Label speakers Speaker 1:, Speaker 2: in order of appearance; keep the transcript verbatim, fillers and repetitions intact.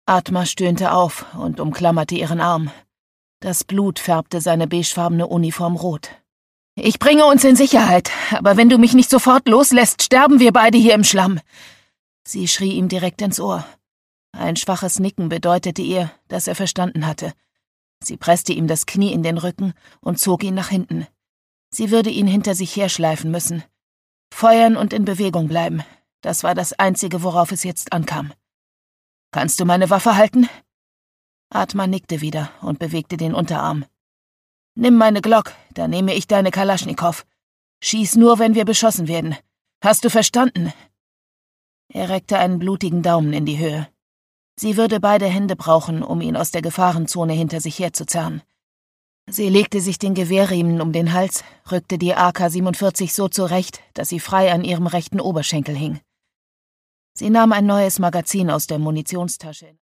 Speaker 1: Atma stöhnte auf und umklammerte ihren Arm. Das Blut färbte seine beigefarbene Uniform rot. »Ich bringe uns in Sicherheit, aber wenn du mich nicht sofort loslässt, sterben wir beide hier im Schlamm!« Sie schrie ihm direkt ins Ohr. Ein schwaches Nicken bedeutete ihr, dass er verstanden hatte. Sie presste ihm das Knie in den Rücken und zog ihn nach hinten. Sie würde ihn hinter sich herschleifen müssen. Feuern und in Bewegung bleiben, das war das Einzige, worauf es jetzt ankam. »Kannst du meine Waffe halten?« Atma nickte wieder und bewegte den Unterarm. »Nimm meine Glock, dann nehme ich deine Kalaschnikow. Schieß nur, wenn wir beschossen werden. Hast du verstanden?« Er reckte einen blutigen Daumen in die Höhe. Sie würde beide Hände brauchen, um ihn aus der Gefahrenzone hinter sich herzuzerren. Sie legte sich den Gewehrriemen um den Hals, rückte die A K siebenundvierzig so zurecht, dass sie frei an ihrem rechten Oberschenkel hing. Sie nahm ein neues Magazin aus der Munitionstasche.